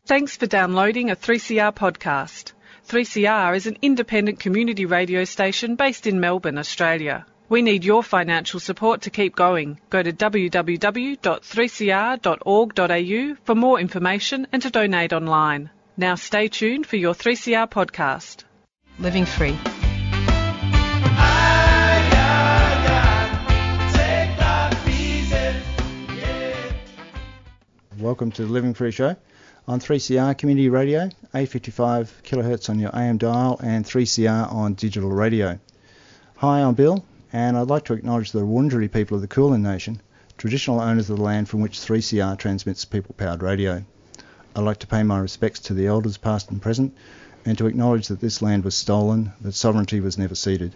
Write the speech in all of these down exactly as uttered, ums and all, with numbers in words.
Thanks for downloading a three C R podcast. three C R is an independent community radio station based in Melbourne, Australia. We need your financial support to keep going. Go to w w w dot three c r dot org dot a u for more information and to donate online. Now stay tuned for your three C R podcast. Living Free. Welcome to the Living Free Show on three C R Community Radio, eight fifty-five kilohertz on your A M dial and three C R on digital radio. Hi, I'm Bill, and I'd like to acknowledge the Wurundjeri people of the Kulin Nation, traditional owners of the land from which three C R transmits people-powered radio. I'd like to pay my respects to the elders past and present, and to acknowledge that this land was stolen, that sovereignty was never ceded.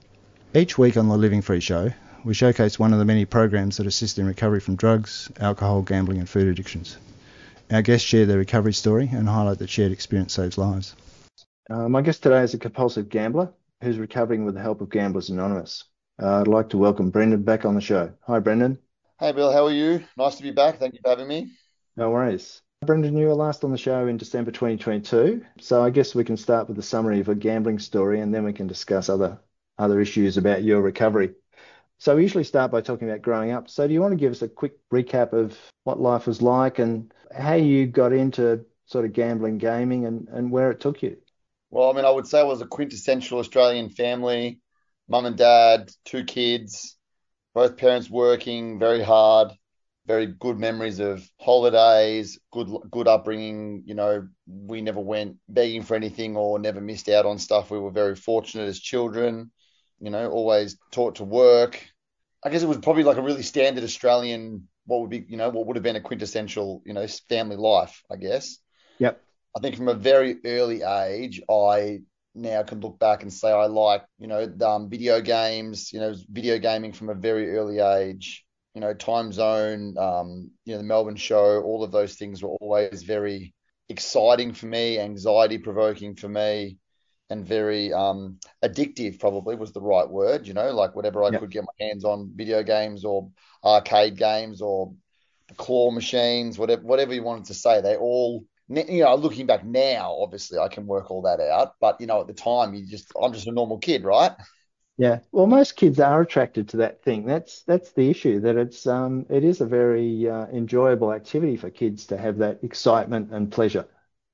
Each week on the Living Free Show, we showcase one of the many programs that assist in recovery from drugs, alcohol, gambling and food addictions. Our guests share their recovery story and highlight that shared experience saves lives. Uh, my guest today is a compulsive gambler who's recovering with the help of Gamblers Anonymous. Uh, I'd like to welcome Brendan back on the show. Hi, Brendan. Hey, Bill. How are you? Nice to be back. Thank you for having me. No worries. Brendan, you were last on the show in December twenty twenty-two, so I guess we can start with a summary of a gambling story and then we can discuss other, other issues about your recovery. So we usually start by talking about growing up. So do you want to give us a quick recap of what life was like and how you got into sort of gambling, gaming and, and where it took you? Well, I mean, I would say it was a quintessential Australian family, mum and dad, two kids, both parents working very hard, very good memories of holidays, good good upbringing. You know, we never went begging for anything or never missed out on stuff. We were very fortunate as children, you know, always taught to work. I guess it was probably like a really standard Australian, what would be, you know, what would have been a quintessential, you know, family life, I guess. Yep. I think from a very early age, I now can look back and say I like, you know, um, video games, you know, video gaming from a very early age, you know, Time Zone, um, you know, the Melbourne Show, all of those things were always very exciting for me, anxiety provoking for me. And very um, addictive probably was the right word, you know, like whatever I Yep. could get my hands on, video games or arcade games or the claw machines, whatever whatever you wanted to say, they all, you know, looking back now, obviously I can work all that out. But, you know, at the time, you just, I'm just a normal kid, right? Yeah. Well, most kids are attracted to that thing. That's that's the issue, that it's um it is a very uh, enjoyable activity for kids to have that excitement and pleasure.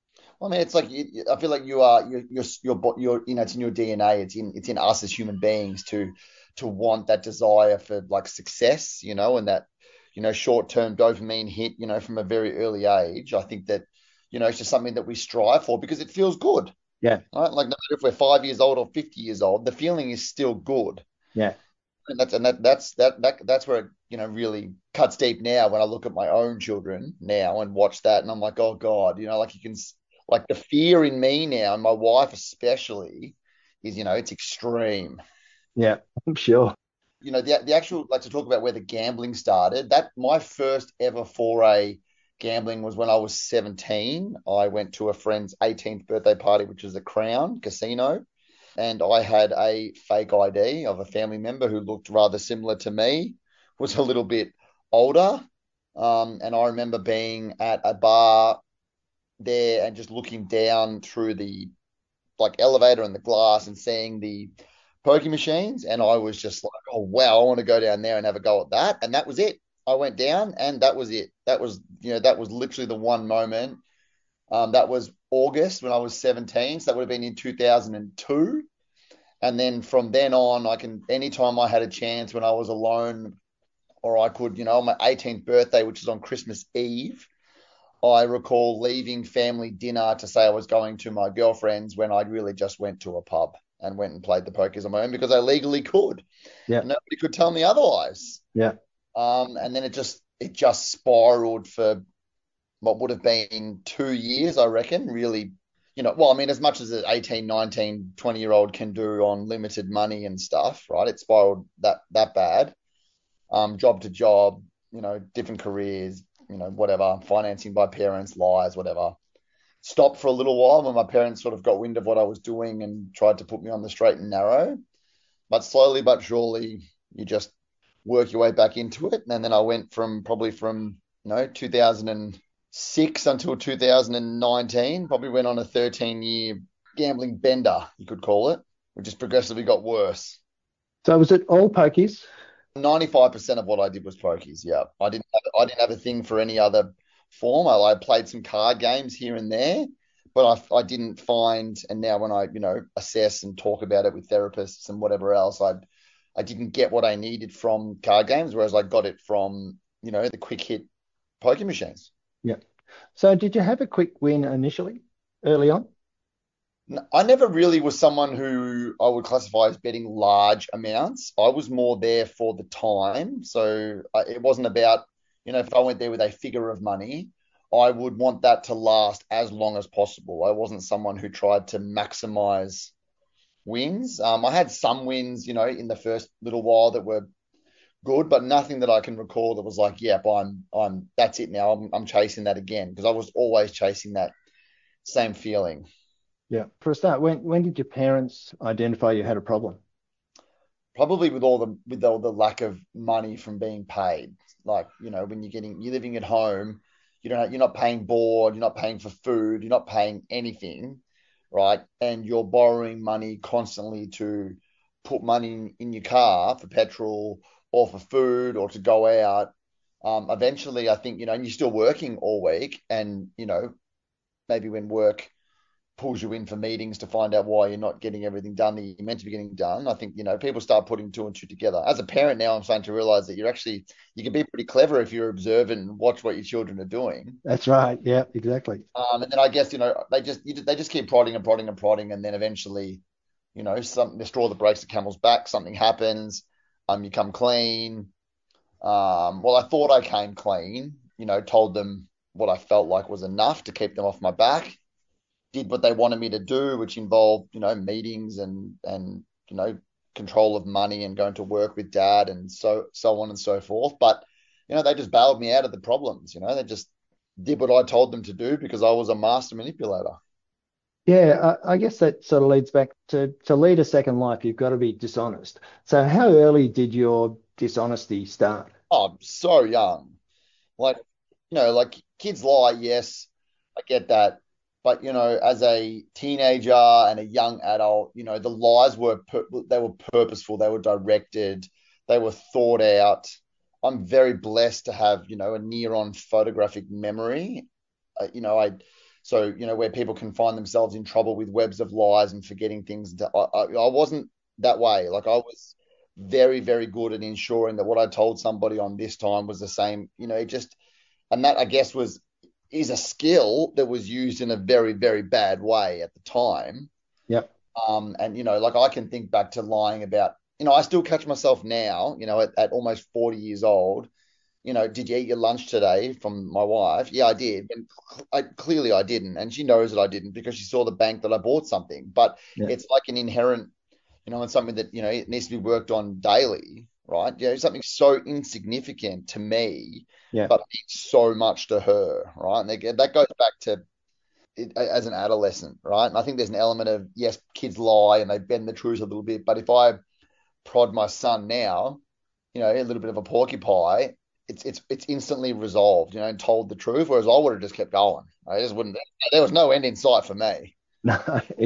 I mean, it's like I feel like you are you're you're you're, you're you know it's in your D N A. It's in it's in us as human beings to to want that desire for like success, you know, and that you know short term dopamine hit, you know, from a very early age. I think that you know it's just something that we strive for because it feels good, Yeah. right? Like no matter if we're five years old or fifty years old, the feeling is still good, Yeah. and that's and that that's that that that's where it you know really cuts deep now when I look at my own children now and watch that, and I'm like, oh God, you know, like you can. Like the fear in me now, and my wife especially, is, you know, it's extreme. Yeah. I'm sure. You know, the the actual, like to talk about where the gambling started, that my first ever foray gambling was when I was seventeen. I went to a friend's eighteenth birthday party, which was the Crown Casino, and I had a fake I D of a family member who looked rather similar to me, was a little bit older. Um, and I remember being at a bar there and just looking down through the like elevator and the glass and seeing the poker machines, and I was just like, oh wow, I want to go down there and have a go at that. And that was it. I went down and that was it. That was, you know, that was literally the one moment. Um, that was August when I was seventeen, so that would have been in two thousand two. And then from then on, I can, anytime I had a chance when I was alone, or I could, you know, on my eighteenth birthday, which is on Christmas Eve, I recall leaving family dinner to say I was going to my girlfriend's when I really just went to a pub and went and played the pokers on my own because I legally could. Yeah. And nobody could tell me otherwise. Yeah. Um, and then it just it just spiraled for what would have been two years, I reckon, really, you know, well, I mean, as much as an eighteen, nineteen, twenty-year-old can do on limited money and stuff, right? It spiraled that that bad. Um, job to job, you know, different careers, you know, whatever, financing by parents, lies, whatever. Stopped for a little while when my parents sort of got wind of what I was doing and tried to put me on the straight and narrow. But slowly but surely, you just work your way back into it. And then I went from probably from, you know, two thousand six until two thousand nineteen. Probably went on a thirteen year gambling bender, you could call it, which just progressively got worse. So was it all pokies? ninety-five percent of what I did was pokies. Yeah, I didn't have, I didn't have a thing for any other form. I, I played some card games here and there, but I, I didn't find. And now when I you know assess and talk about it with therapists and whatever else, I I didn't get what I needed from card games, whereas I got it from you know the quick hit poker machines. Yeah. So did you have a quick win initially, early on? I never really was someone who I would classify as betting large amounts. I was more there for the time. So uh, it wasn't about, you know, if I went there with a figure of money, I would want that to last as long as possible. I wasn't someone who tried to maximize wins. Um, I had some wins, you know, in the first little while that were good, but nothing that I can recall that was like, yep, I'm, I'm, that's it now. I'm, I'm chasing that again because I was always chasing that same feeling. Yeah. For a start, when when did your parents identify you had a problem? Probably with all the with all the lack of money from being paid. Like, you know, when you're getting you're living at home, you don't you're not paying board, you're not paying for food, you're not paying anything, right? And you're borrowing money constantly to put money in, in your car for petrol or for food or to go out. Um, eventually, I think, you know, and you're still working all week, and you know, maybe when work pulls you in for meetings to find out why you're not getting everything done that you're meant to be getting done. I think, you know, people start putting two and two together. As a parent now, I'm starting to realize that you're actually, you can be pretty clever if you're observant and watch what your children are doing. That's right. Yeah, exactly. Um, and then I guess, you know, they just, you, they just keep prodding and prodding and prodding. And then eventually, you know, some, the straw that breaks the camel's back, something happens. Um, you come clean. Um, well, I thought I came clean, you know, told them what I felt like was enough to keep them off my back, did what they wanted me to do, which involved, you know, meetings and and you know, control of money and going to work with dad and so so on and so forth. But you know, they just bailed me out of the problems. You know, they just did what I told them to do because I was a master manipulator. Yeah, I, I guess that sort of leads back to to lead a second life, you've got to be dishonest. So how early did your dishonesty start? Oh, I'm so young. Like, you know, like kids lie, yes, I get that. But, you know, as a teenager and a young adult, you know, the lies were pur- they were purposeful, they were directed, they were thought out. I'm very blessed to have, you know, a near on photographic memory. Uh, you know, I so, you know, where people can find themselves in trouble with webs of lies and forgetting things. I, I, I wasn't that way. Like I was very, very good at ensuring that what I told somebody on this time was the same. You know, it just and that I guess was is a skill that was used in a very, very bad way at the time. Yep. Um, and you know, like I can think back to lying about, you know, I still catch myself now, you know, at, at almost forty years old. You know, did you eat your lunch today from my wife? Yeah, I did. And I, clearly I didn't. And she knows that I didn't because she saw the bank that I bought something. But Yeah. it's like an inherent, you know, and something that, you know, it needs to be worked on daily, right? You know, something so insignificant to me, Yeah. but means so much to her, right? And they, that goes back to it, as an adolescent, right? And I think there's an element of, yes, kids lie and they bend the truth a little bit. But if I prod my son now, you know, a little bit of a porcupine, it's it's it's instantly resolved, you know, and told the truth. Whereas I would have just kept going. I just wouldn't. There was no end in sight for me. No.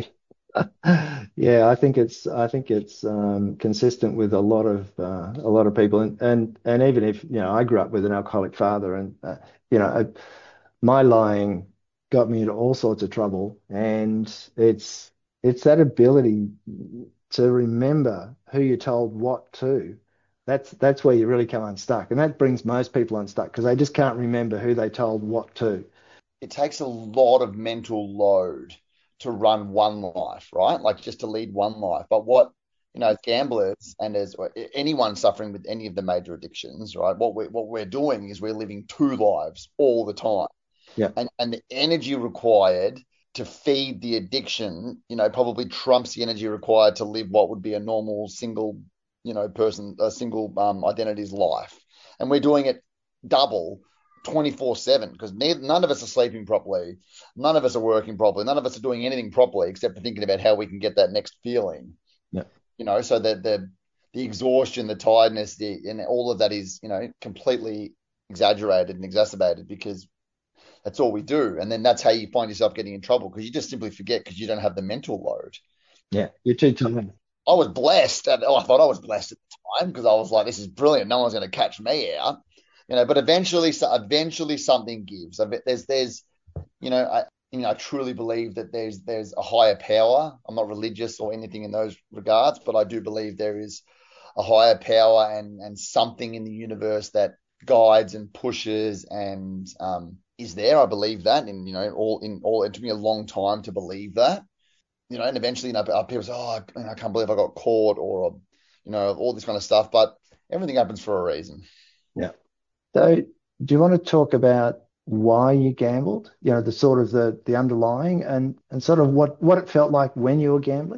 Yeah, I think it's I think it's um, consistent with a lot of uh, a lot of people, and, and and even if you know I grew up with an alcoholic father, and uh, you know I, my lying got me into all sorts of trouble, and it's it's that ability to remember who you told what to. That's that's where you really come unstuck, and that brings most people unstuck because they just can't remember who they told what to. It takes a lot of mental load to run one life, right? Like just to lead one life. But what, you know, as gamblers and as anyone suffering with any of the major addictions, right? What we're what we're doing is we're living two lives all the time. Yeah. And and the energy required to feed the addiction, you know, probably trumps the energy required to live what would be a normal single, you know, person, a single um, identity's life. And we're doing it double twenty-four seven because none of us are sleeping properly. None of us are working properly. None of us are doing anything properly except for thinking about how we can get that next feeling. Yeah. You know, so that the the exhaustion, the tiredness, the and all of that is, you know, completely exaggerated and exacerbated because That's all we do. And then that's how you find yourself getting in trouble because you just simply forget because you don't have the mental load. Yeah, you're too tired. I was blessed. And oh, I thought I was blessed at the time because I was like, this is brilliant. No one's going to catch me out. You know, but eventually, so eventually something gives. There's, there's, you know, I, you know, I truly believe that there's, there's a higher power. I'm not religious or anything in those regards, but I do believe there is a higher power and, and something in the universe that guides and pushes and um, is there. I believe that, and you know, all in all, it took me a long time to believe that. You know, and eventually, you know, people say, "Oh, I can't believe I got caught," or you know, all this kind of stuff. But everything happens for a reason. Yeah. So, do you want to talk about why you gambled? You know, the sort of the the underlying and and sort of what what it felt like when you were gambling.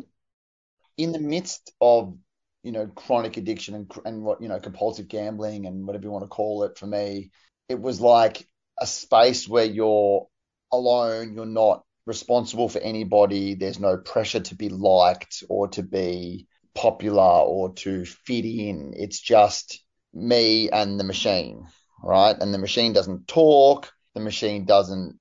In the midst of, you know, chronic addiction and and what, you know, compulsive gambling and whatever you want to call it, for me, it was like a space where you're alone, you're not responsible for anybody. There's no pressure to be liked or to be popular or to fit in. It's just me and the machine, right? And the machine doesn't talk. The machine doesn't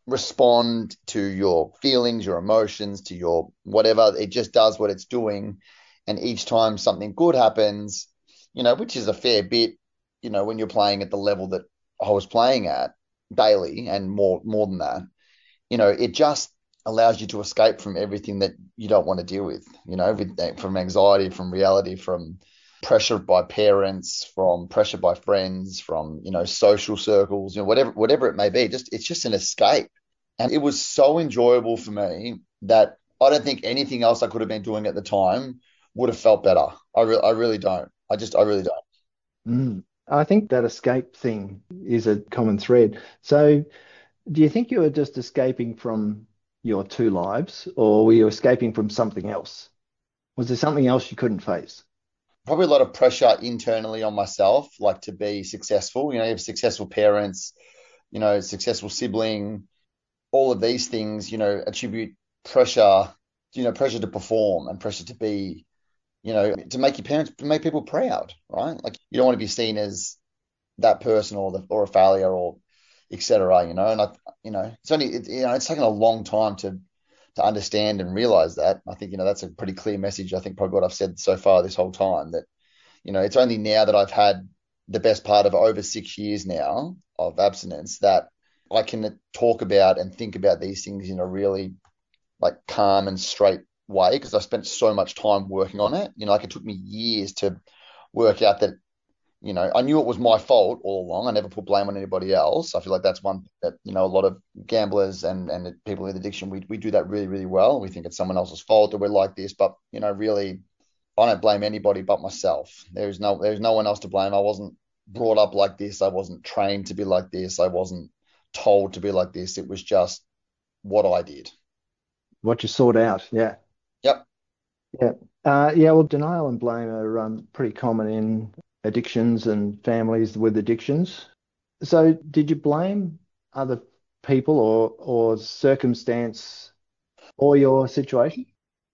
respond to your feelings, your emotions, to your whatever. It just does what it's doing. And each time something good happens, you know, which is a fair bit, you know, when you're playing at the level that I was playing at daily and more more than that, you know, it just allows you to escape from everything that you don't want to deal with, you know, with, from anxiety, from reality, from pressure by parents, from pressure by friends, from, you know, social circles, you know, whatever, whatever it may be. Just, it's just an escape. And it was so enjoyable for me that I don't think anything else I could have been doing at the time would have felt better. I, re- I really don't. I just, I really don't. Mm. I think that escape thing is a common thread. So, do you think you were just escaping from your two lives, or were you escaping from something else? Was there something else you couldn't face? Probably a lot of pressure internally on myself, like to be successful. You know, you have successful parents, you know, successful sibling, all of these things, you know, attribute pressure, you know, pressure to perform and pressure to be, you know, to make your parents, to make people proud, right? Like you don't want to be seen as that person or the or a failure or et cetera. You know, and I, you know, it's only, it, you know, it's taken a long time to to understand and realize that. I think, you know, that's a pretty clear message. I think probably what I've said so far this whole time, that, you know, it's only now that I've had the best part of over six years now of abstinence that I can talk about and think about these things in a really like calm and straight way because I spent so much time working on it. You know, like it took me years to work out that, you know, I knew it was my fault all along. I never put blame on anybody else. I feel like that's one that, you know, a lot of gamblers and, and people with addiction, we, we do that really, really well. We think it's someone else's fault that we're like this, but, you know, really, I don't blame anybody but myself. There's no, there's no one else to blame. I wasn't brought up like this. I wasn't trained to be like this. I wasn't told to be like this. It was just what I did. What you sought out, yeah. Yep. Yeah. Uh, yeah, well, denial and blame are um, pretty common in addictions and families with addictions. So did you blame other people or or circumstance or your situation?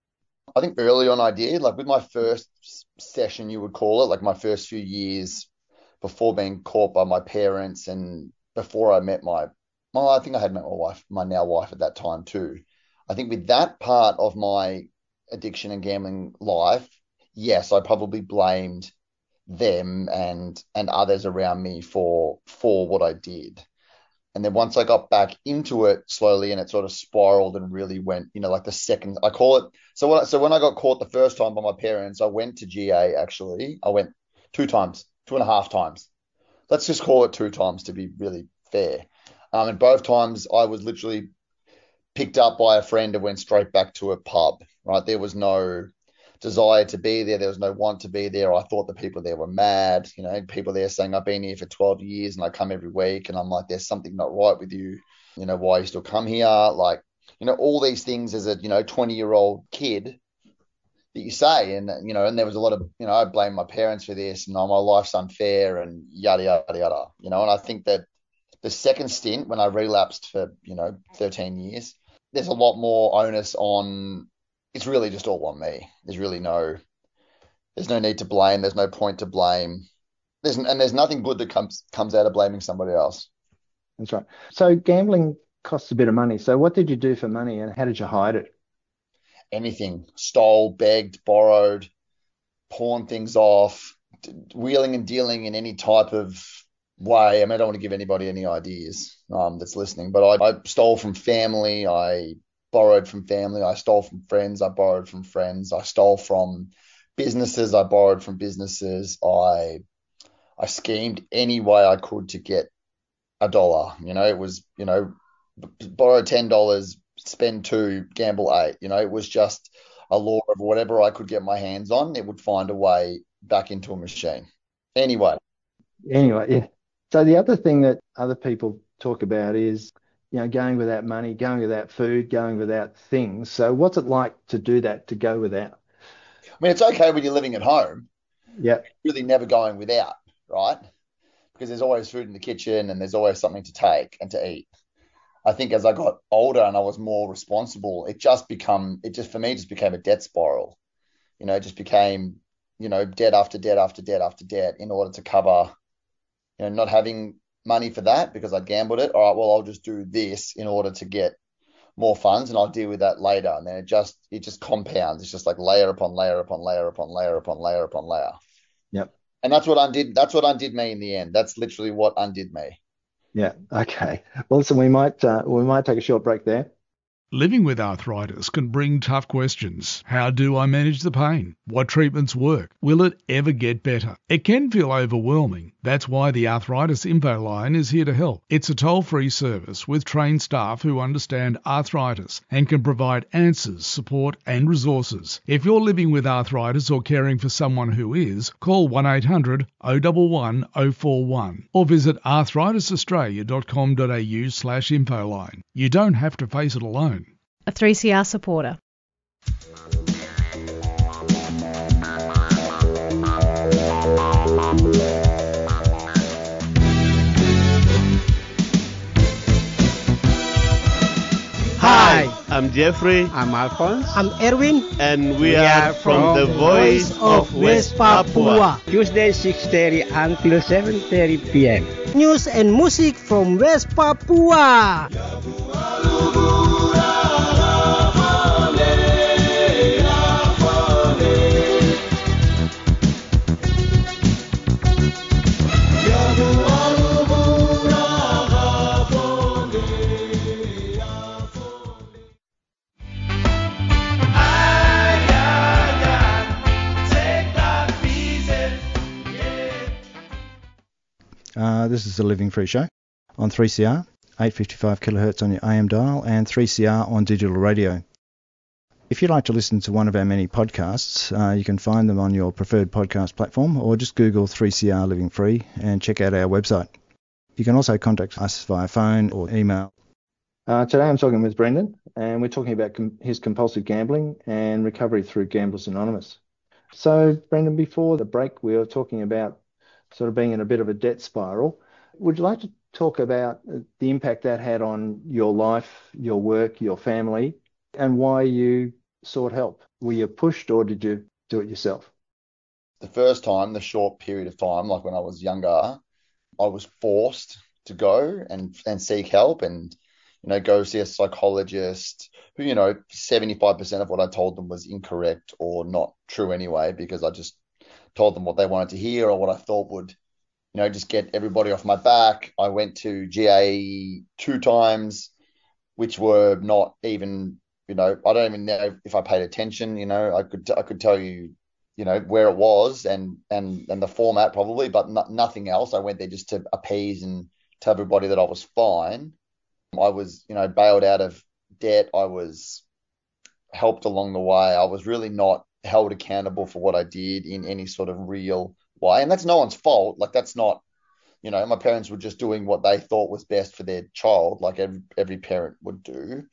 I think early on I did, like with my first session, you would call it, like my first few years before being caught by my parents and before I met my, well, I think I had met my wife, my now wife at that time too. I think with that part of my addiction and gambling life, yes, I probably blamed them and and others around me for for what I did. And then once I got back into it slowly and it sort of spiraled and really went, you know, like the second I call it. So what so when I got caught the first time by my parents, I went to G A actually. I went two times, two and a half times. Let's just call it two times to be really fair. Um, and both times I was literally picked up by a friend and went straight back to a pub, right? There was no desire to be there. There was no want to be there. I thought the people there were mad. You know, people there saying, I've been here for twelve years and I come every week. And I'm like, there's something not right with you. You know, why you still come here? Like, you know, all these things as a, you know, twenty year old kid that you say. And, you know, and there was a lot of, you know, I blame my parents for this and oh, my life's unfair and yada, yada, yada, you know, and I think that the second stint when I relapsed for, you know, thirteen years, there's a lot more onus on, it's really just all on me. There's really no, there's no need to blame. There's no point to blame. There's, and there's nothing good that comes, comes out of blaming somebody else. That's right. So gambling costs a bit of money. So what did you do for money and how did you hide it? Anything. Stole, begged, borrowed, pawned things off, wheeling and dealing in any type of way. I mean, I don't want to give anybody any ideas um, that's listening, but I, I stole from family. I borrowed from family. I stole from friends. I borrowed from friends. I stole from businesses. I borrowed from businesses. I I schemed any way I could to get a dollar. You know, it was, you know, borrow ten dollars, spend two, gamble eight. You know, it was just a law of whatever I could get my hands on, it would find a way back into a machine. Anyway. Anyway, yeah. So the other thing that other people talk about is, you know, going without money, going without food, going without things. So what's it like to do that, to go without? I mean, it's okay when you're living at home. Yeah. Really never going without, right? Because there's always food in the kitchen and there's always something to take and to eat. I think as I got older and I was more responsible, it just become, it just, for me, just became a debt spiral. You know, it just became, you know, debt after debt after debt after debt in order to cover, you know, not having money for that because I gambled it. All right, well, I'll just do this in order to get more funds and I'll deal with that later. And then it just, it just compounds. It's just like layer upon layer upon layer upon layer upon layer upon layer. Yep. And that's what undid, that's what undid me in the end. That's literally what undid me. Yeah. Okay. Well, listen, we might, uh, we might take a short break there. Living with arthritis can bring tough questions. How do I manage the pain? What treatments work? Will it ever get better? It can feel overwhelming. That's why the Arthritis Info Line is here to help. It's a toll-free service with trained staff who understand arthritis and can provide answers, support and resources. If you're living with arthritis or caring for someone who is, call one eight hundred oh one one oh four one or visit arthritis australia dot com dot a u slash infoline. You don't have to face it alone. A three C R supporter. Hi, I'm Jeffrey. I'm Alphonse. I'm Erwin. And we, we are, are from, from the Voice of West Papua. Tuesday six thirty until seven thirty p.m. News and music from West Papua. Uh, this is the Living Free Show on three C R, eight fifty-five kilohertz on your A M dial and three C R on digital radio. If you'd like to listen to one of our many podcasts, uh, you can find them on your preferred podcast platform or just Google three C R Living Free and check out our website. You can also contact us via phone or email. Uh, today I'm talking with Brendan and we're talking about com- his compulsive gambling and recovery through Gamblers Anonymous. So, Brendan, before the break we were talking about sort of being in a bit of a debt spiral. Would you like to talk about the impact that had on your life, your work, your family, and why you sought help? Were you pushed or did you do it yourself? The first time, the short period of time, like when I was younger, I was forced to go and, and seek help and, you know, go see a psychologist who, you know, seventy-five percent of what I told them was incorrect or not true anyway, because I just told them what they wanted to hear or what I thought would, you know, just get everybody off my back. I went to G A E two times, which were not even, you know, I don't even know if I paid attention. You know, I could I could tell you, you know, where it was and and and the format probably, but no, nothing else. I went there just to appease and tell everybody that I was fine. I was, you know, bailed out of debt. I was helped along the way. I was really not held accountable for what I did in any sort of real way. And that's no one's fault. Like that's not, you know, my parents were just doing what they thought was best for their child, like every, every parent would do.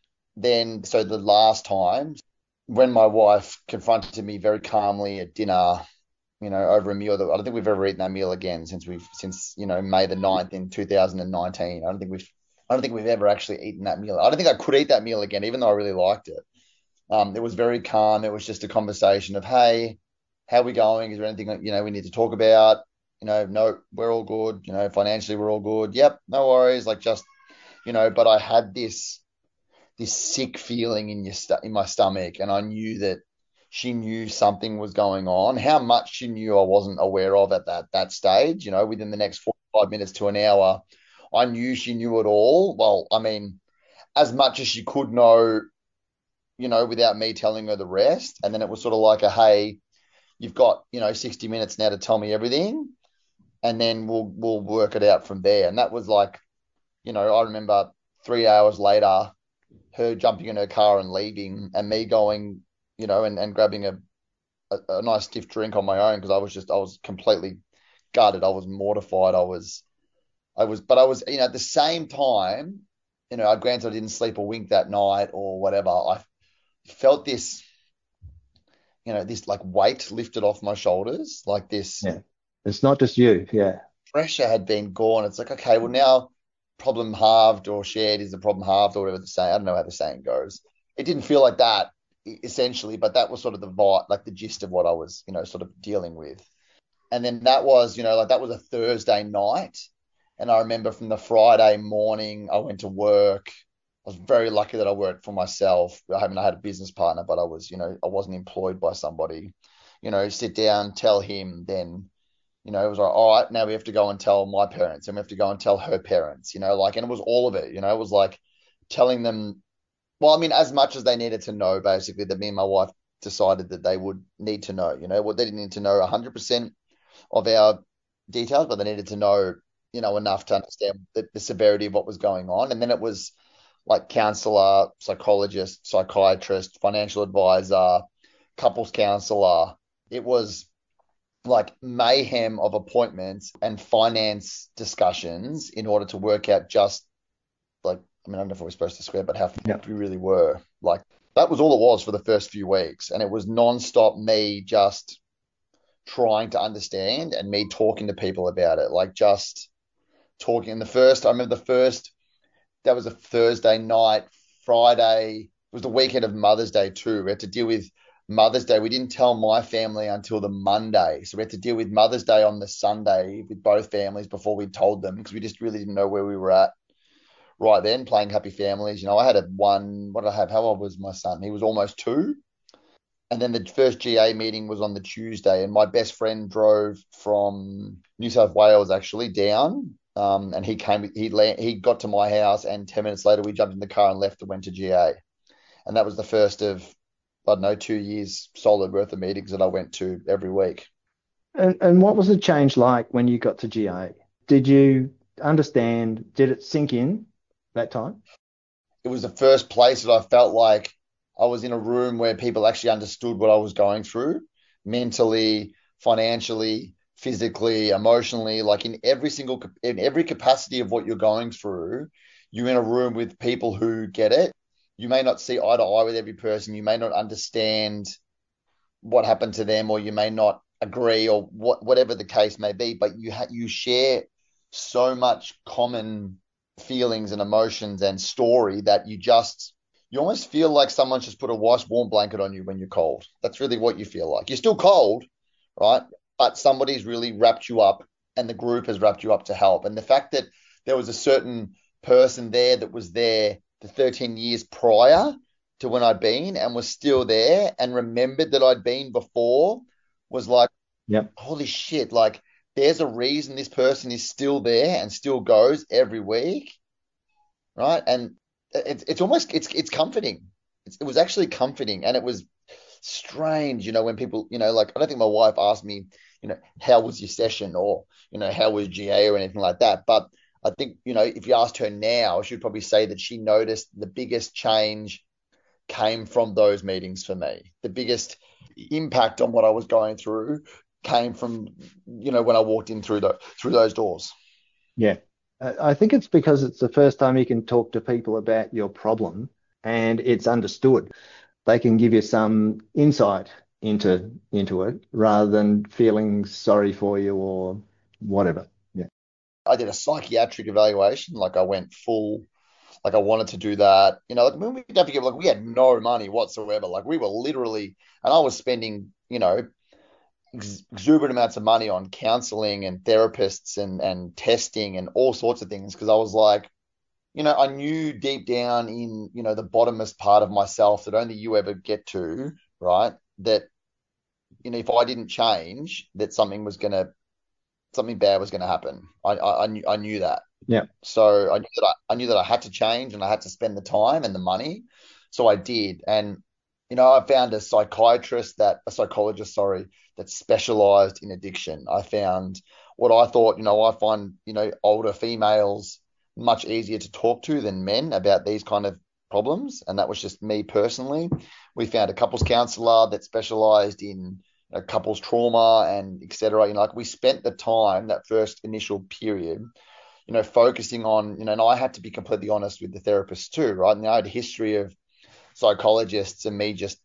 Then, so the last time when my wife confronted me very calmly at dinner, you know, over a meal that I don't think we've ever eaten that meal again since we've, since, you know, May the ninth in two thousand nineteen. I don't think we've, I don't think we've ever actually eaten that meal. I don't think I could eat that meal again, even though I really liked it. Um, it was very calm. It was just a conversation of, hey, how are we going? Is there anything, you know, we need to talk about? you know, no, we're all good. You know, financially, we're all good. Yep, no worries. Like just, you know, but I had this this sick feeling in your st- in my stomach, and I knew that she knew something was going on. How much she knew, I wasn't aware of at that that stage. You know, within the next forty-five minutes to an hour, I knew she knew it all. Well, I mean, as much as she could know, you know, without me telling her the rest. And then it was sort of like a, hey, you've got, you know, sixty minutes now to tell me everything, and then we'll we'll work it out from there. And that was like, you know, I remember three hours later, her jumping in her car and leaving, and me going, you know, and, and grabbing a, a, a nice stiff drink on my own, because I was just, I was completely gutted. I was mortified. I was, I was, but I was, you know, at the same time, you know, granted I didn't sleep a wink that night or whatever. I felt this, you know, this like weight lifted off my shoulders, like this. Yeah. It's not just you. Yeah. Pressure had been gone. It's like, okay, well now problem halved or shared is the problem halved or whatever the saying. I don't know how the saying goes. It didn't feel like that essentially, but that was sort of the vibe, like the gist of what I was, you know, sort of dealing with. And then that was, you know, like that was a Thursday night. And I remember from the Friday morning, I went to work. I was very lucky that I worked for myself. I mean, I had a business partner, but I was, you know, I wasn't employed by somebody. You know, sit down, tell him, then, you know, it was like, all right, now we have to go and tell my parents, and we have to go and tell her parents, you know, like, and it was all of it, you know, it was like telling them, well, I mean, as much as they needed to know, basically, that me and my wife decided that they would need to know, you know, what they didn't need to know one hundred percent of our details, but they needed to know, you know, enough to understand the, the severity of what was going on. And then it was like counselor, psychologist, psychiatrist, financial advisor, couples counselor. It was like mayhem of appointments and finance discussions in order to work out just like, I mean, I don't know if we're supposed to swear, but how Yeah. we really were. Like that was all it was for the first few weeks. And it was nonstop me just trying to understand and me talking to people about it. Like just talking. The first, I remember the first, that was a Thursday night. Friday was the weekend of Mother's Day too. We had to deal with Mother's Day. We didn't tell my family until the Monday. So we had to deal with Mother's Day on the Sunday with both families before we told them, because we just really didn't know where we were at right then, playing happy families. You know, I had a one, what did I have? How old was my son? He was almost two. And then the first G A meeting was on the Tuesday, and my best friend drove from New South Wales actually down. Um, and he came, he land, he got to my house, and ten minutes later we jumped in the car and left and went to G A. And that was the first of, I don't know, two years solid worth of meetings that I went to every week. And and what was the change like when you got to G A? Did you understand? Did it sink in that time? It was the first place that I felt like I was in a room where people actually understood what I was going through mentally, financially, physically, emotionally, like in every single, in every capacity of what you're going through. You're in a room with people who get it. You may not see eye to eye with every person. You may not understand what happened to them, or you may not agree, or what, whatever the case may be, but you ha- you share so much common feelings and emotions and story that you just, you almost feel like someone's just put a nice warm blanket on you when you're cold. That's really what you feel like. You're still cold, right? But somebody's really wrapped you up, and the group has wrapped you up to help. And the fact that there was a certain person there that was there the thirteen years prior to when I'd been and was still there and remembered that I'd been before was like, Yep. holy shit, like there's a reason this person is still there and still goes every week, right? And it's it's almost, it's it's comforting. It's, it was actually comforting, and it was strange, you know, when people, you know, like I don't think my wife asked me, you know, how was your session, or, you know, how was G A or anything like that. But I think, you know, if you asked her now, she'd probably say that she noticed the biggest change came from those meetings for me. The biggest impact on what I was going through came from, you know, when I walked in through the through those doors. Yeah. I I think it's because it's the first time you can talk to people about your problem and it's understood. They can give you some insight into into it rather than feeling sorry for you or whatever. Yeah. I did a psychiatric evaluation. Like I went full, like I wanted to do that. You know, like when we don't forget, like we had no money whatsoever. Like we were literally, and I was spending, you know, ex- exuberant amounts of money on counseling and therapists and, and testing and all sorts of things because I was like, you know, I knew deep down in, you know, the bottomest part of myself that only you ever get to, right? That, you know, if I didn't change, that something was going to, something bad was going to happen. I, I, I knew, I knew that. Yeah. So I knew that I, I knew that I had to change and I had to spend the time and the money. So I did. And, you know, I found a psychiatrist that, a psychologist, sorry, that specialized in addiction. I found what I thought, you know, I find, you know, older females much easier to talk to than men about these kind of problems. And that was just me personally. We found a couples counselor that specialized in you know, couples trauma and et cetera. You know, like we spent the time, that first initial period, you know, focusing on, you know, and I had to be completely honest with the therapist too, right? And I had a history of psychologists and me just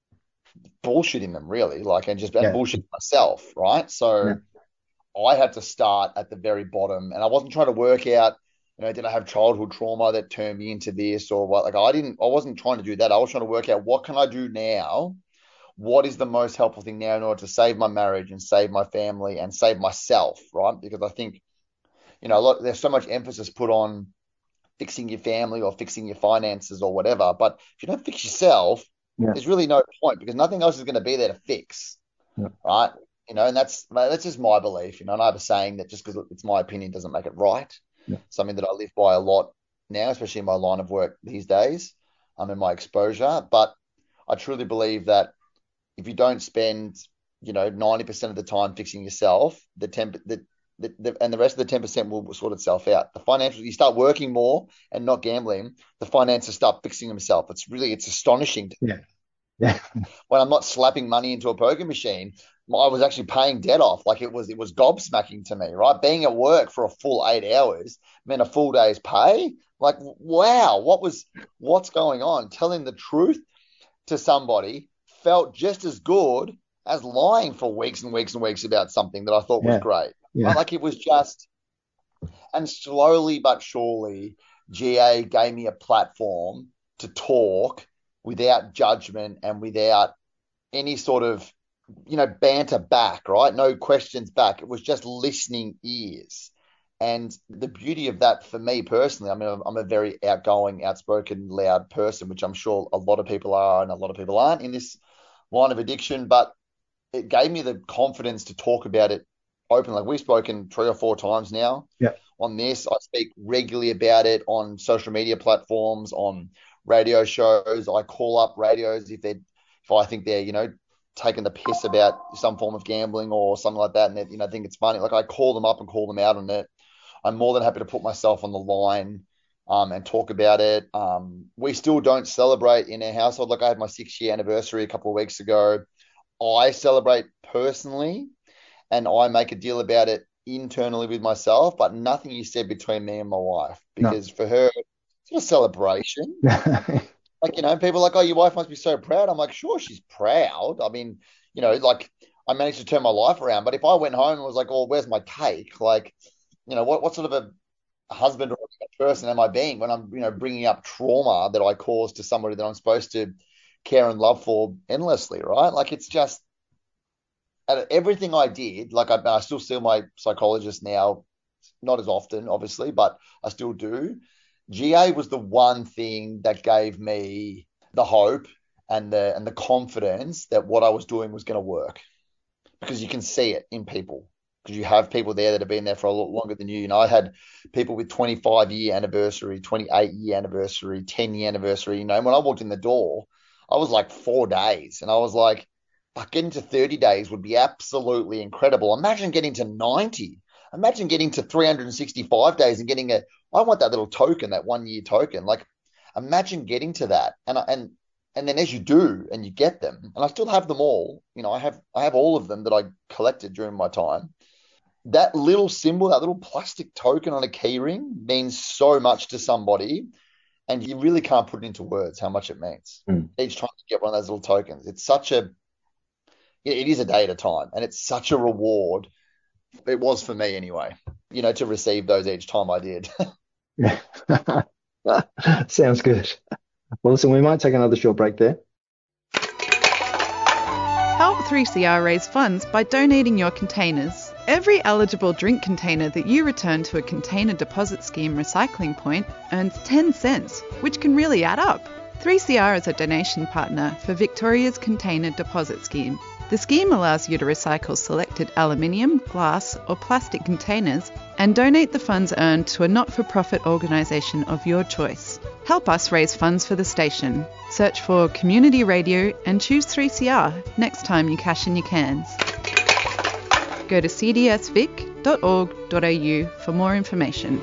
bullshitting them really, like, and just and Yeah. bullshitting myself, right? So Yeah. I had to start at the very bottom and I wasn't trying to work out, you know, did I have childhood trauma that turned me into this or what? Like I didn't, I wasn't trying to do that. I was trying to work out what can I do now? What is the most helpful thing now in order to save my marriage and save my family and save myself, right? Because I think, you know, a lot, there's so much emphasis put on fixing your family or fixing your finances or whatever. But if you don't fix yourself, Yeah. there's really no point because nothing else is going to be there to fix, Yeah. right? You know, and that's that's just my belief. You know, and I have a saying that just because it's my opinion doesn't make it right. Yeah. Something that I live by a lot now, especially in my line of work these days, um, in my exposure. But I truly believe that if you don't spend, you know, ninety percent of the time fixing yourself, the ten, the, the, the and the rest of the ten percent will sort itself out. The financial, you start working more and not gambling, the finances start fixing themselves. It's really, it's astonishing. Yeah. Yeah. When I'm not slapping money into a poker machine, I was actually paying debt off. Like it was, it was gobsmacking to me, right? Being at work for a full eight hours meant a full day's pay. Like, wow, what was, what's going on? Telling the truth to somebody felt just as good as lying for weeks and weeks and weeks about something that I thought was Yeah. great. Yeah. Right? Like it was just, and slowly but surely, G A gave me a platform to talk without judgment and without any sort of, you know, banter back, right? No questions back. It was just listening ears. And the beauty of that for me personally, I mean, I'm a very outgoing, outspoken, loud person, which I'm sure a lot of people are and a lot of people aren't in this line of addiction, but it gave me the confidence to talk about it openly. Like we've spoken three or four times now Yeah. on this. I speak regularly about it on social media platforms, on radio shows. I call up radios if they if I think they're, you know, taking the piss about some form of gambling or something like that, and they, you know, think it's funny. Like I call them up and call them out on it. I'm more than happy to put myself on the line um, and talk about it. Um, we still don't celebrate in our household. Like I had my six year anniversary a couple of weeks ago. I celebrate personally and I make a deal about it internally with myself, but nothing is said between me and my wife because no. For her, it's not a celebration. Like, you know, people are like, oh, your wife must be so proud. I'm like, sure, she's proud. I mean, you know, like I managed to turn my life around. But if I went home and was like, oh, where's my cake? Like, you know, what, what sort of a husband or a person am I being when I'm, you know, bringing up trauma that I caused to somebody that I'm supposed to care and love for endlessly, right? Like it's just everything I did, like I, I still see my psychologist now, not as often, obviously, but I still do. G A was the one thing that gave me the hope and the and the confidence that what I was doing was going to work because you can see it in people because you have people there that have been there for a lot longer than you. You know, I had people with twenty-five year anniversary, twenty-eight year anniversary, ten year anniversary. You know, and when I walked in the door, I was like four days and I was like, but getting to thirty days would be absolutely incredible. Imagine getting to ninety. Imagine getting to three hundred sixty-five days and getting a, I want that little token, that one year token. Like imagine getting to that. And, and, and then as you do and you get them, and I still have them all, you know, I have, I have all of them that I collected during my time. That little symbol, that little plastic token on a key ring means so much to somebody. And you really can't put it into words how much it means. Mm. Each time you get one of those little tokens, it's such a, it is a day at a time. And it's such a reward. It was for me anyway, you know, to receive those each time I did. Yeah. Sounds good. Well, listen, we might take another short break there. Help three C R raise funds by donating your containers. Every eligible drink container that you return to a container deposit scheme recycling point earns ten cents, which can really add up. three C R is a donation partner for Victoria's Container Deposit Scheme. The scheme allows you to recycle selected aluminium, glass or plastic containers and donate the funds earned to a not-for-profit organisation of your choice. Help us raise funds for the station. Search for Community Radio and choose three C R next time you cash in your cans. Go to c d s vic dot org dot a u for more information.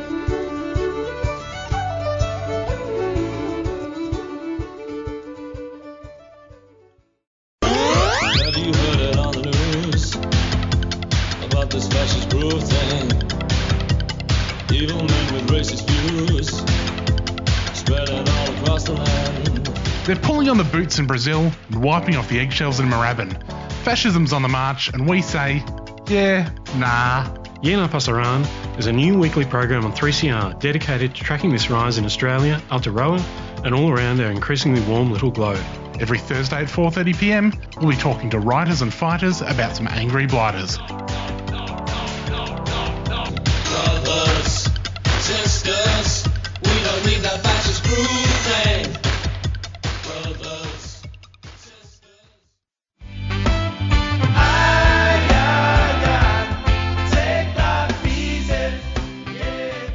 Have you heard it on the news about this fascist growth thing? Evil men with racist views spreading all across the land. They're pulling on the boots in Brazil and wiping off the eggshells in Moorabbin. Fascism's on the march, and we say, yeah, nah. Yena Pasaran is a new weekly program on three C R dedicated to tracking this rise in Australia, Aotearoa, and all around our increasingly warm little globe. Every Thursday at four thirty p m, we'll be talking to writers and fighters about some angry blighters. Brothers, sisters, we don't need that fascist groove thing. Brothers, sisters. Ay, ay, ay, take that easy, yeah.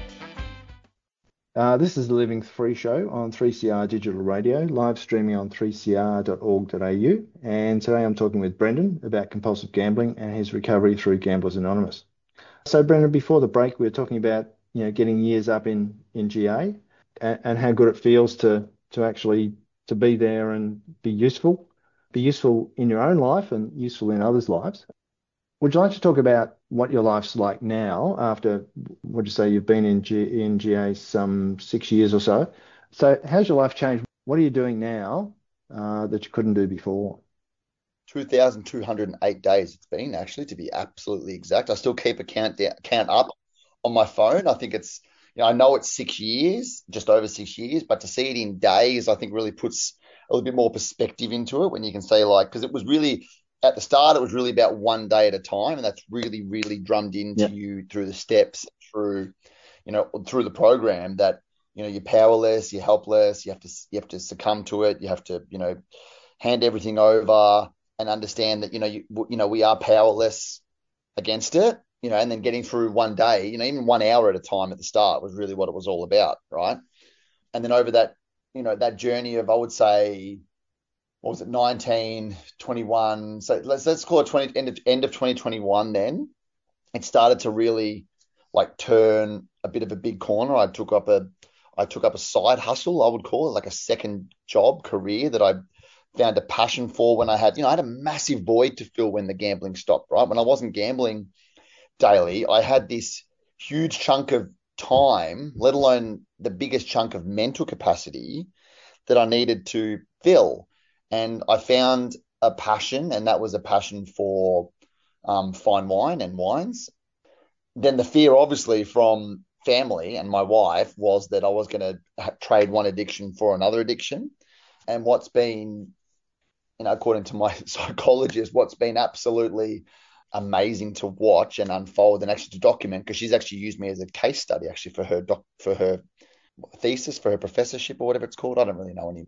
Uh, this is the Living Free Show on three C R Digital Radio, live streaming on three c r dot org dot a u. And today I'm talking with Brendan about compulsive gambling and his recovery through Gamblers Anonymous. So, Brendan, before the break, we were talking about you know getting years up in, in G A and, and how good it feels to to actually to be there and be useful, be useful in your own life and useful in others' lives. Would you like to talk about what your life's like now after, would you say you've been in G, in G A some six years or so? So how's your life changed? What are you doing now uh, that you couldn't do before? two thousand two hundred eight days it's been, actually, to be absolutely exact. I still keep a count down, count up on my phone. I think it's, you know, I know it's six years, just over six years, but to see it in days, I think really puts a little bit more perspective into it when you can say, like, because it was really, at the start, it was really about one day at a time, and that's really, really drummed into yeah. you through the steps, through, you know, through the program that, you know, you're powerless, you're helpless, you have to, you have to succumb to it, you have to, you know, hand everything over and understand that, you know, you, you know, we are powerless against it, you know, and then getting through one day, you know, even one hour at a time at the start was really what it was all about, right? And then over that, you know, that journey of, I would say, what was it, nineteen, twenty-one, so let's let's call it twenty, end of, end of twenty twenty-one then, it started to really like turn a bit of a big corner. I took up a I took up a side hustle, I would call it, like a second job career that I found a passion for when I had, you know, I had a massive void to fill when the gambling stopped, right? When I wasn't gambling daily, I had this huge chunk of time, let alone the biggest chunk of mental capacity that I needed to fill. And I found a passion, and that was a passion for um, fine wine and wines. Then the fear, obviously, from family and my wife was that I was going to ha- trade one addiction for another addiction. And what's been, you know, according to my psychologist, what's been absolutely amazing to watch and unfold and actually to document, because she's actually used me as a case study actually for her doc, for her thesis, for her professorship or whatever it's called. I don't really know anymore.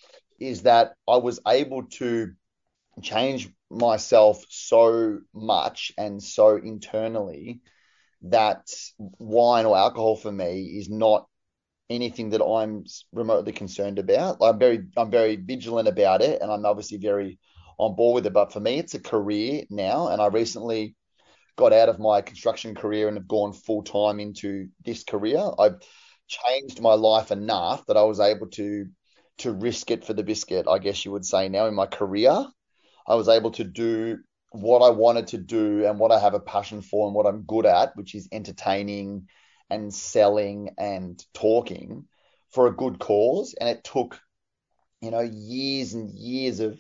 Is that I was able to change myself so much and so internally that wine or alcohol for me is not anything that I'm remotely concerned about. I'm very, I'm very vigilant about it, and I'm obviously very on board with it. But for me, it's a career now, and I recently got out of my construction career and have gone full time into this career. I've changed my life enough that I was able to to risk it for the biscuit, I guess you would say now, in my career. I was able to do what I wanted to do and what I have a passion for and what I'm good at, which is entertaining and selling and talking for a good cause. And it took, you know, years and years of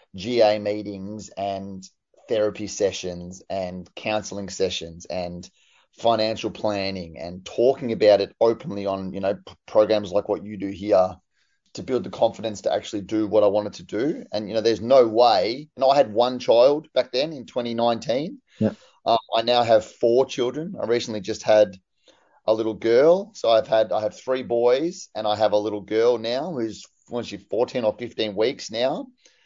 G A meetings and therapy sessions and counseling sessions and financial planning and talking about it openly on, you know, p- programs like what you do here to build the confidence to actually do what I wanted to do. And, you know, there's no way, and I had one child back then in twenty nineteen. Yeah. Um, I now have four children. I recently just had a little girl. So I've had, I have three boys and I have a little girl now who's, when she's fourteen or fifteen weeks now.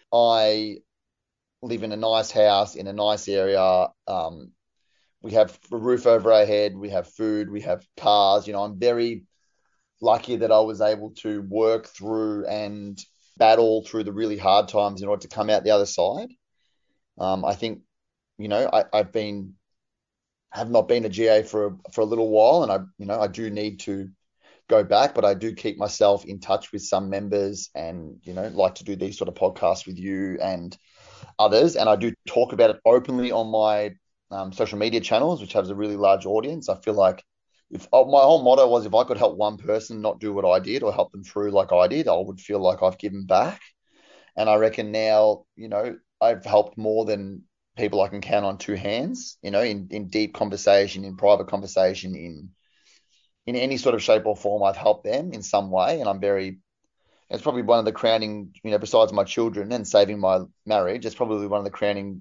I live in a nice house in a nice area. Um, we have a roof over our head. We have food. We have cars. You know, I'm very lucky that I was able to work through and battle through the really hard times in order to come out the other side. Um, I think, you know, I, I've been, have not been a G A for a, for a little while, and I, you know, I do need to go back, but I do keep myself in touch with some members, and, you know, like to do these sort of podcasts with you and others. And I do talk about it openly on my um, social media channels, which has a really large audience. I feel like if oh, my whole motto was, if I could help one person not do what I did or help them through like I did, I would feel like I've given back. And I reckon now, you know, I've helped more than people I can count on two hands, you know, in, in deep conversation, in private conversation, in in any sort of shape or form. I've helped them in some way. And I'm very, it's probably one of the crowning, you know, besides my children and saving my marriage, it's probably one of the crowning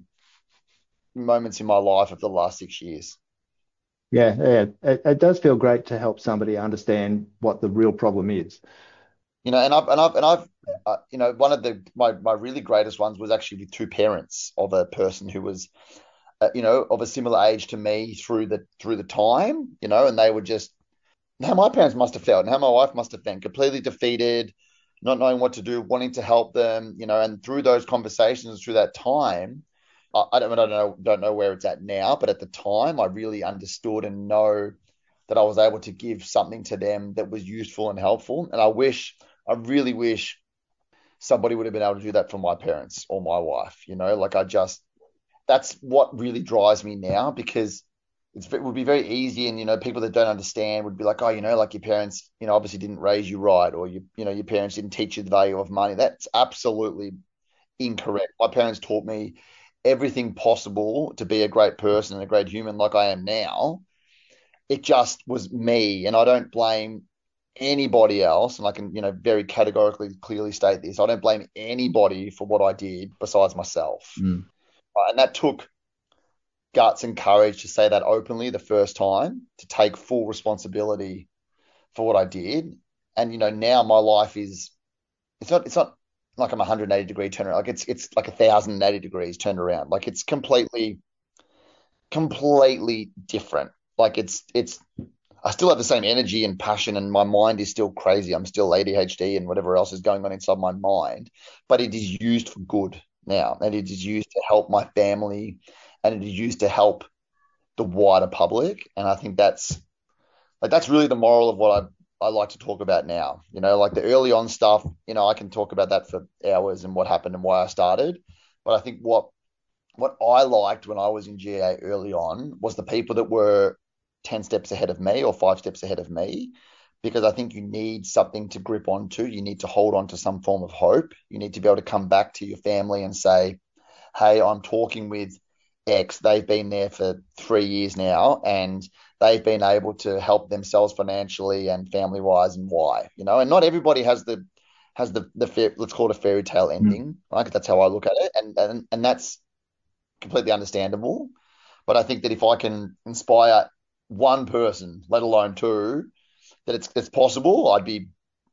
moments in my life of the last six years. Yeah, yeah. It, it does feel great to help somebody understand what the real problem is. You know, and I've, and I've, and I've, uh, you know, one of the, my, my really greatest ones was actually with two parents of a person who was, uh, you know, of a similar age to me through the, through the time, you know, and they were just, how my parents must have felt and how my wife must have been, completely defeated, not knowing what to do, wanting to help them, you know, and through those conversations, through that time, I, I don't, I don't know, don't know where it's at now, but at the time I really understood and know that I was able to give something to them that was useful and helpful. And I wish, I really wish somebody would have been able to do that for my parents or my wife, you know, like I just, that's what really drives me now, because It's, it would be very easy, and, you know, people that don't understand would be like, oh, you know, like your parents, you know, obviously didn't raise you right, or you, you know, your parents didn't teach you the value of money. That's absolutely incorrect. My parents taught me everything possible to be a great person and a great human like I am now. It just was me, and I don't blame anybody else. And I can, you know, very categorically, clearly state this: I don't blame anybody for what I did besides myself. Mm. And that took guts and courage to say that openly the first time, to take full responsibility for what I did. And, you know, now my life is, it's not, it's not like I'm one hundred eighty degree turnaround. Like it's, it's like one thousand eighty degrees turned around. Like it's completely, completely different. Like it's, it's, I still have the same energy and passion, and my mind is still crazy. I'm still A D H D and whatever else is going on inside my mind, but it is used for good now. And it is used to help my family, and it is used to help the wider public. And I think that's like, that's really the moral of what I, I like to talk about now. You know, like the early on stuff, you know, I can talk about that for hours and what happened and why I started. But I think what, what I liked when I was in G A early on was the people that were ten steps ahead of me or five steps ahead of me, because I think you need something to grip onto. You need to hold on to some form of hope. You need to be able to come back to your family and say, hey, I'm talking with X, they've been there for three years now, and they've been able to help themselves financially and family wise, and why, you know. And not everybody has the has the the let's call it a fairy tale ending, mm. right? That's how I look at it, and and and that's completely understandable. But I think that if I can inspire one person, let alone two, that it's it's possible, I'd be.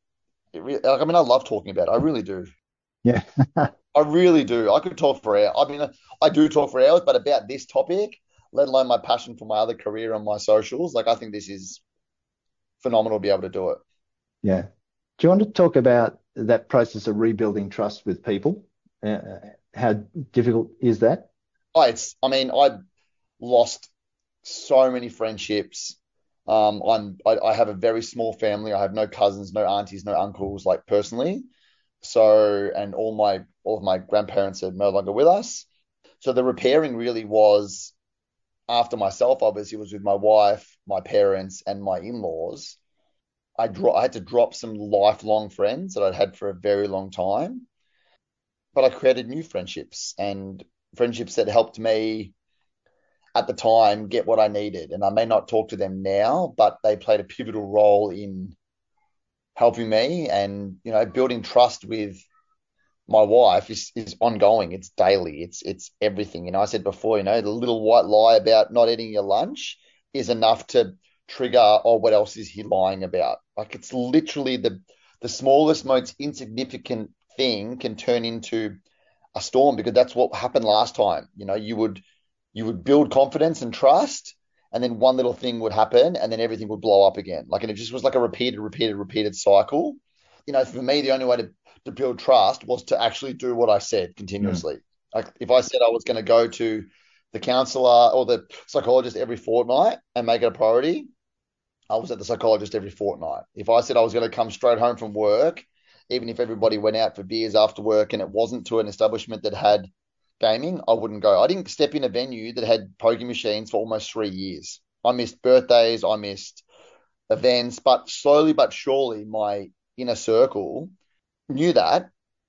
It really, like, I mean, I love talking about it. I really do. Yeah. I really do. I could talk for hours. I mean, I do talk for hours, but about this topic, let alone my passion for my other career on my socials, like I think this is phenomenal to be able to do it. Yeah. Do you want to talk about that process of rebuilding trust with people? Uh, how difficult is that? Oh, it's, I mean, I lost so many friendships. Um, I'm, I, I have a very small family. I have no cousins, no aunties, no uncles, like personally. So, and all my, all of my grandparents are no longer with us. So the repairing really was after myself, obviously, was with my wife, my parents, and my in-laws. I, dro- I had to drop some lifelong friends that I'd had for a very long time, but I created new friendships, and friendships that helped me at the time get what I needed. And I may not talk to them now, but they played a pivotal role in helping me, and you know, building trust with my wife is is ongoing. It's daily. It's it's everything. You know, I said before, you know, the little white lie about not eating your lunch is enough to trigger, oh, what else is he lying about? Like, it's literally the the smallest, most insignificant thing can turn into a storm, because that's what happened last time. You know, you would you would build confidence and trust, and then one little thing would happen, and then everything would blow up again. Like, and it just was like a repeated, repeated, repeated cycle. You know, for me, the only way to, to build trust was to actually do what I said continuously. Mm. Like, if I said I was going to go to the counselor or the psychologist every fortnight and make it a priority, I was at the psychologist every fortnight. If I said I was going to come straight home from work, even if everybody went out for beers after work and it wasn't to an establishment that had gaming, I wouldn't go. I didn't step in a venue that had poker machines for almost three years. I missed birthdays, I missed events, but slowly but surely my inner circle knew that,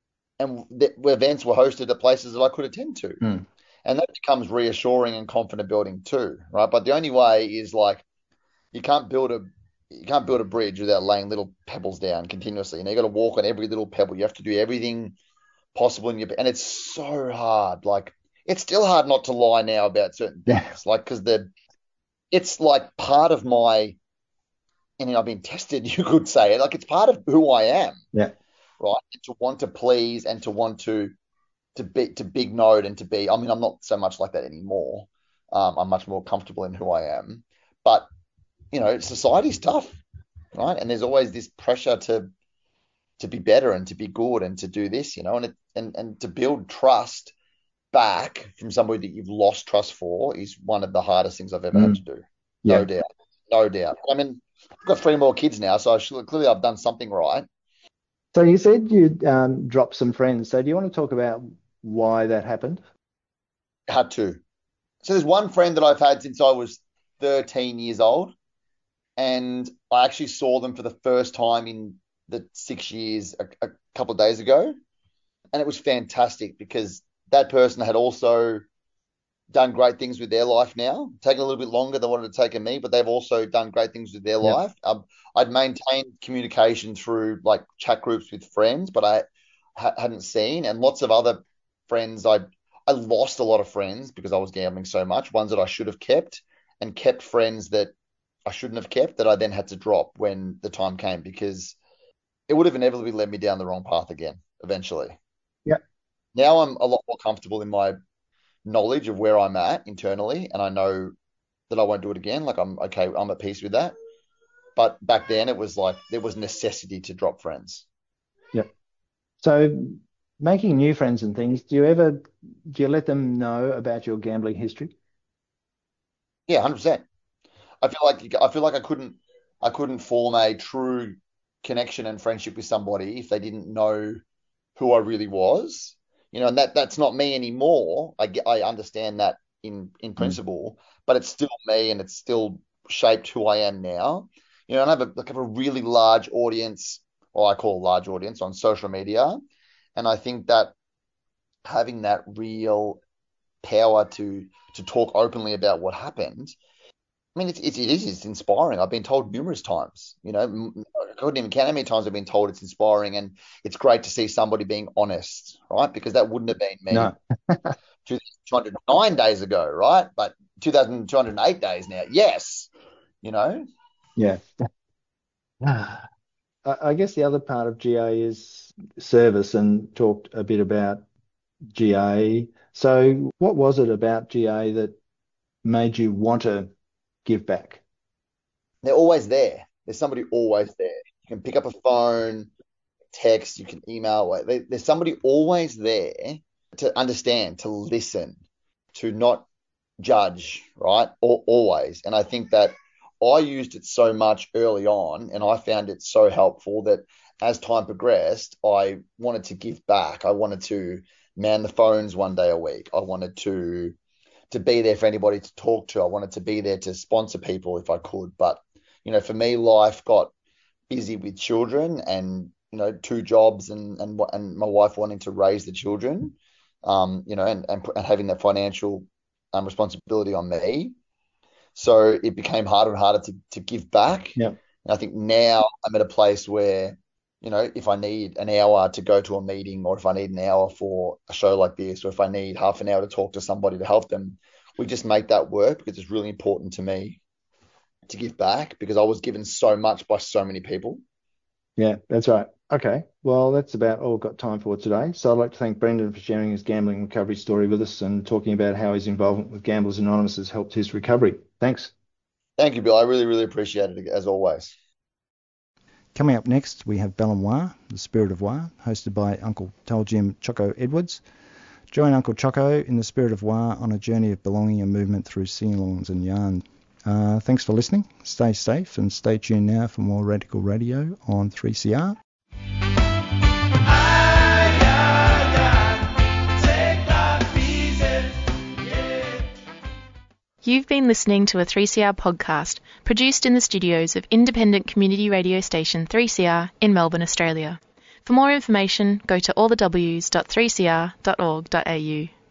and the events were hosted at places that I could attend to. Mm. And that becomes reassuring and confident building too, right? But the only way is, like, you can't build a you can't build a bridge without laying little pebbles down continuously. And you got to walk on every little pebble. You have to do everything possible in your, and it's so hard. Like, it's still hard not to lie now about certain things, Yeah. like, because the it's like part of my, and you know, I've been tested, you could say, like, it's part of who I am. Yeah. Right. And to want to please and to want to to be to big note and to be. I mean, I'm not so much like that anymore. Um, I'm much more comfortable in who I am. But you know, society's tough, right? And there's always this pressure to to be better and to be good and to do this, you know, and it, and and to build trust back from somebody that you've lost trust for is one of the hardest things I've ever Mm. had to do. No Yeah. doubt, no doubt. I mean, I've got three more kids now, so I should, clearly I've done something right. So you said you um, dropped some friends. So do you want to talk about why that happened? Had to. So there's one friend that I've had since I was thirteen years old, and I actually saw them for the first time in the six years a, a couple of days ago, and it was fantastic because that person had also done great things with their life now, taken a little bit longer than what it had taken me, but they've also done great things with their Yep. life. Um, I'd maintained communication through like chat groups with friends, but I ha- hadn't seen, and lots of other friends. I I lost a lot of friends because I was gambling so much, ones that I should have kept, and kept friends that I shouldn't have kept that I then had to drop when the time came, because it would have inevitably led me down the wrong path again eventually. Yeah. Now I'm a lot more comfortable in my knowledge of where I'm at internally, and I know that I won't do it again. Like, I'm okay, I'm at peace with that. But back then it was like there was necessity to drop friends. Yeah. So making new friends and things, do you ever do you let them know about your gambling history? Yeah, one hundred percent. I feel like I feel like I couldn't I couldn't form a true connection and friendship with somebody if they didn't know who I really was. You know, and that that's not me anymore. I get, I understand that in in principle, but it's still me, and it's still shaped who I am now. You know, and I have a like I have a really large audience, or I call a large audience, on social media, and I think that having that real power to to talk openly about what happened. I mean, it's, it's, it is, it's inspiring. I've been told numerous times, you know, m- I couldn't even count how many times I've been told it's inspiring, and it's great to see somebody being honest, right? Because that wouldn't have been me No. two thousand two hundred nine days ago, right? But two thousand two hundred eight days now, yes, you know? Yeah. I I guess the other part of G A is service, and talked a bit about G A. So what was it about G A that made you want to give back? They're always there. There's somebody always there. You can pick up a phone, text, you can email. like, there- There's somebody always there to understand, to listen, to not judge, right? Al always. And I think that I used it so much early on, and I found it so helpful that as time progressed, I wanted to give back. I wanted to man the phones one day a week. I wanted to to be there for anybody to talk to. I wanted to be there to sponsor people if I could. But, you know, for me, life got busy with children, and, you know, two jobs, and and and my wife wanting to raise the children, um, you know, and, and, and having that financial um, responsibility on me. So it became harder and harder to, to give back. Yeah. And I think now I'm at a place where, you know, if I need an hour to go to a meeting, or if I need an hour for a show like this, or if I need half an hour to talk to somebody to help them, we just make that work, because it's really important to me to give back, because I was given so much by so many people. Yeah, that's right. Okay, well, that's about all we've got time for today. So I'd like to thank Brendan for sharing his gambling recovery story with us and talking about how his involvement with Gamblers Anonymous has helped his recovery. Thanks. Thank you, Bill. I really, really appreciate it, as always. Coming up next, we have Bellenwa, the Spirit of Wa, hosted by Uncle Taljim Choco Edwards. Join Uncle Choco in the Spirit of Wa on a journey of belonging and movement through sing-alongs and yarn. Uh, thanks for listening. Stay safe and stay tuned now for more Radical Radio on three C R. You've been listening to a three C R podcast produced in the studios of independent community radio station three C R in Melbourne, Australia. For more information, go to all the w s dot three c r dot org dot a u.